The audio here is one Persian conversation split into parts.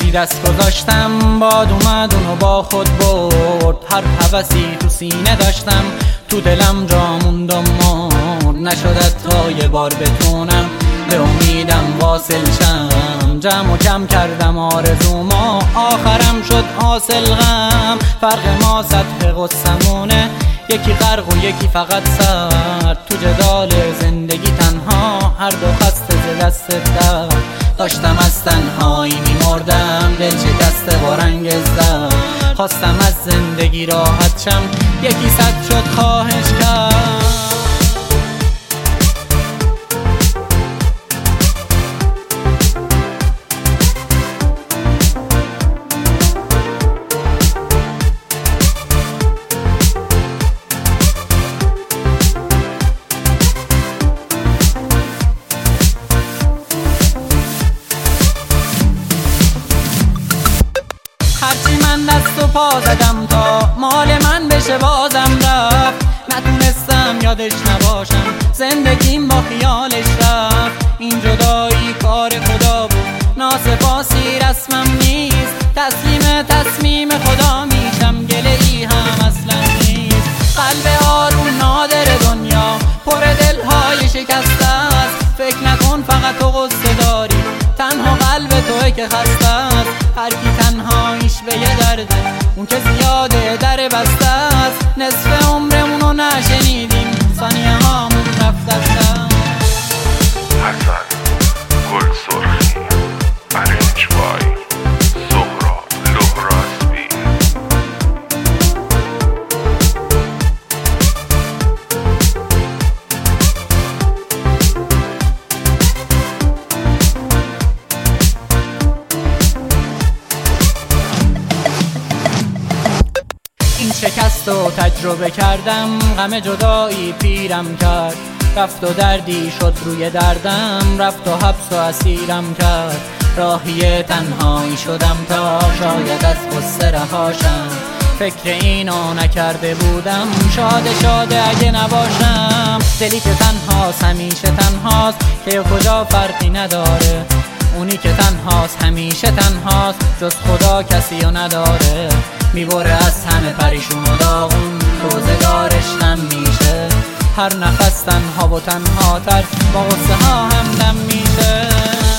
یکی دست گذاشتم باد اومد اونو با خود برد. هر هوسی تو سینه داشتم تو دلم جا موند و مرد. نشد تا یه بار بتونم به امیدم واصل شم. جمع و کم کردم آرزوما آخرم شد حاصل غم. فرق ما سطح غصمونه، یکی غرق و یکی فقط سر. تو جدال زندگی تنها هر دو خسته ز دست در. داشتم از تنهایی میمردم دل شکسته با رنگ زرد. خواستم از زندگی راحت شم یکی صد شد خواهش کرد. هرچی من دست و پا زدم تا مال من بشه بازم رفت. نتونستم یادش نباشم زندگیم با خیالش رفت. این جدایی کار خدا بود ناسپاسی رسمم نیست. تصمیم خدا میشم گله ای هم اصلا نیست. قلب آروم نادر دنیا پر دلهای شکسته است. فکر نکن فقط تو غصه داری تنها قلب توئه که خسته است. هر کی تنهاییش به یه درده اون که زیاده در بسته است. نصف عمرمونو نشنیدیم ثانیه هامون رفت از دست. حسن گل سرخی برنج بای زهرا لبراسبی. این شکست رو تجربه کردم، غم جدایی پیرم کرد. رفت و دردی شد روی دردم، رفت و حبس و اسیرم کرد. راهی تنهایی شدم تا شاید از غصه رهاشم. فکر اینو نکرده بودم شاده اگه نباشم. دلی که تنهاست همیشه تنهاست که کجا فرقی نداره. اونی که تنهاست همیشه تنهاست جز خدا کسی رو نداره. میبره از همه پریشون و داغون روزگارش نم میشه. هر نفس تنها و تنها تر با غصه ها همدم میشه.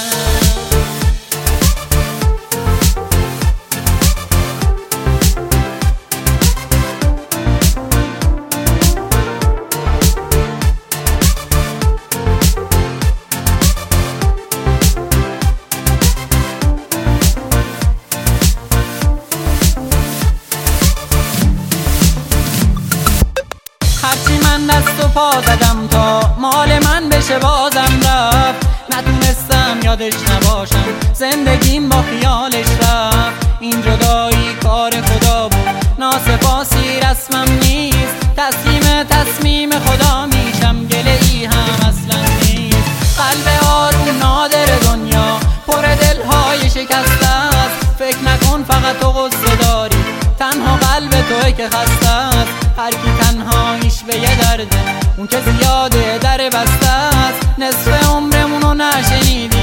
هرچی من دست و پا زدم تا مال من بشه بازم رفت. نتونستم یادش نباشم زندگیم با خیالش رفت. این جدایی کار خدا بود ناسپاسی رسمم نیست. تصمیم خدا میشم گله ای هم اصلا نیست. قلب آروم نادر دنیا پر دلهای شکسته است. فکر نکن فقط تو غصه داری تنها قلب توئه که خسته است. هر کی تنهاییش به یه درده اون که زیاده در بسته است. نصف عمرمونو نشنیدی